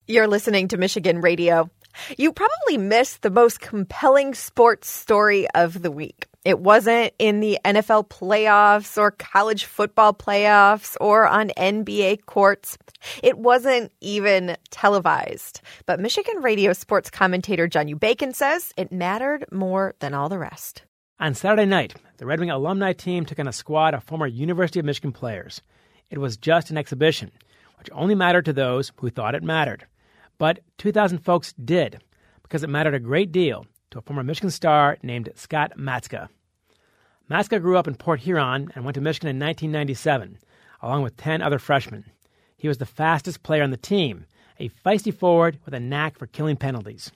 You're listening to Michigan Radio. You probably missed the most compelling sports story of the week. It wasn't in the NFL playoffs or college football playoffs or on NBA courts. It wasn't even televised. But Michigan Radio sports commentator John U. Bacon says it mattered more than all the rest. On Saturday night, the Red Wing alumni team took on a squad of former University of Michigan players. It was just an exhibition, which only mattered to those who thought it mattered. But 2,000 folks did, because it mattered a great deal to a former Michigan star named Scott Matska. Matska grew up in Port Huron and went to Michigan in 1997, along with 10 other freshmen. He was the fastest player on the team, a feisty forward with a knack for killing penalties.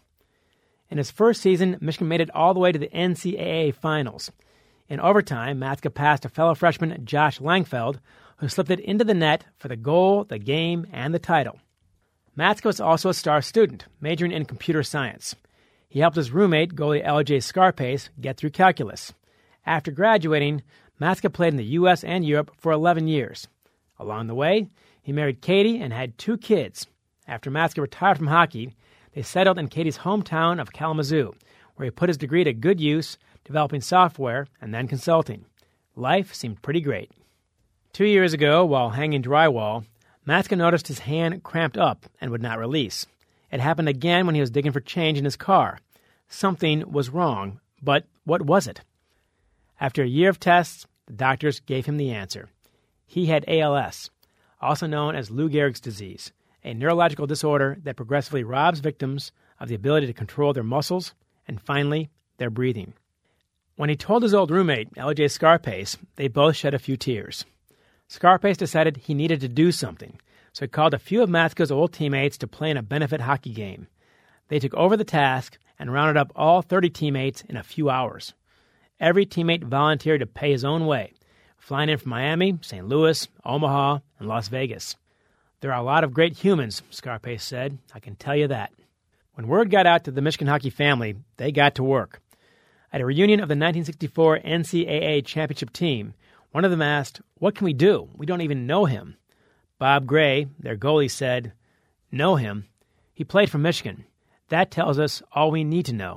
In his first season, Michigan made it all the way to the NCAA Finals. In overtime, Matska passed a fellow freshman, Josh Langfeld, who slipped it into the net for the goal, the game, and the title. Matska was also a star student, majoring in computer science. He helped his roommate, goalie L.J. Scarpace, get through calculus. After graduating, Matska played in the U.S. and Europe for 11 years. Along the way, he married Katie and had 2 kids. After Matska retired from hockey, they settled in Katie's hometown of Kalamazoo, where he put his degree to good use, developing software and then consulting. Life seemed pretty great. 2 years ago, while hanging drywall, Matska noticed his hand cramped up and would not release. It happened again when he was digging for change in his car. Something was wrong, but what was it? After a year of tests, the doctors gave him the answer. He had ALS, also known as Lou Gehrig's disease, a neurological disorder that progressively robs victims of the ability to control their muscles and, finally, their breathing. When he told his old roommate, L.J. Scarpace, they both shed a few tears. Scarpace decided he needed to do something, so he called a few of Matska's old teammates to play in a benefit hockey game. They took over the task and rounded up all 30 teammates in a few hours. Every teammate volunteered to pay his own way, flying in from Miami, St. Louis, Omaha, and Las Vegas. There are a lot of great humans, Scarpace said. I can tell you that. When word got out to the Michigan hockey family, they got to work. At a reunion of the 1964 NCAA championship team, one of them asked, "What can we do? We don't even know him." Bob Gray, their goalie, said, "Know him? He played for Michigan. That tells us all we need to know."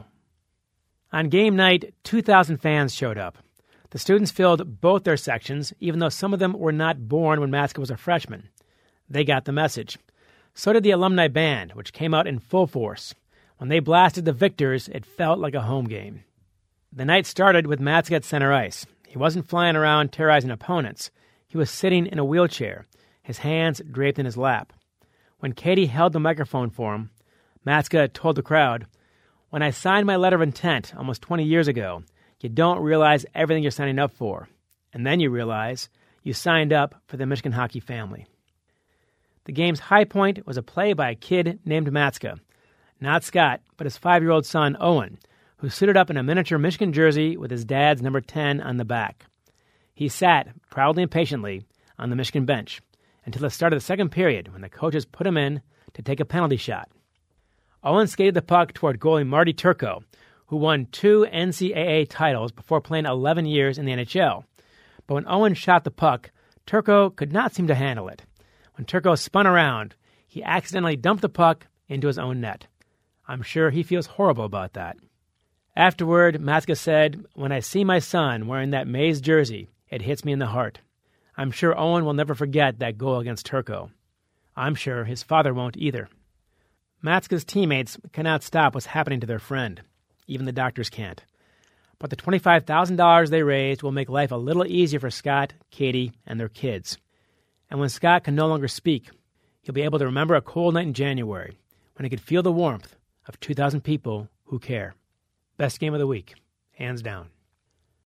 On game night, 2,000 fans showed up. The students filled both their sections, even though some of them were not born when Matska was a freshman. They got the message. So did the alumni band, which came out in full force. When they blasted the victors, it felt like a home game. The night started with Matska at center ice. He wasn't flying around terrorizing opponents. He was sitting in a wheelchair, his hands draped in his lap. When Katie held the microphone for him, Matska told the crowd, "When I signed my letter of intent almost 20 years ago, you don't realize everything you're signing up for. And then you realize you signed up for the Michigan hockey family." The game's high point was a play by a kid named Matska. Not Scott, but his 5-year-old son, Owen, who suited up in a miniature Michigan jersey with his dad's number 10 on the back. He sat, proudly and patiently, on the Michigan bench until the start of the second period when the coaches put him in to take a penalty shot. Owen skated the puck toward goalie Marty Turco, who won 2 NCAA titles before playing 11 years in the NHL. But when Owen shot the puck, Turco could not seem to handle it. When Turco spun around, he accidentally dumped the puck into his own net. I'm sure he feels horrible about that. Afterward, Matska said, "When I see my son wearing that Mays jersey, it hits me in the heart. I'm sure Owen will never forget that goal against Turco. I'm sure his father won't either." Matska's teammates cannot stop what's happening to their friend. Even the doctors can't. But the $25,000 they raised will make life a little easier for Scott, Katie, and their kids. And when Scott can no longer speak, he'll be able to remember a cold night in January when he could feel the warmth of 2,000 people who care. Best game of the week, hands down.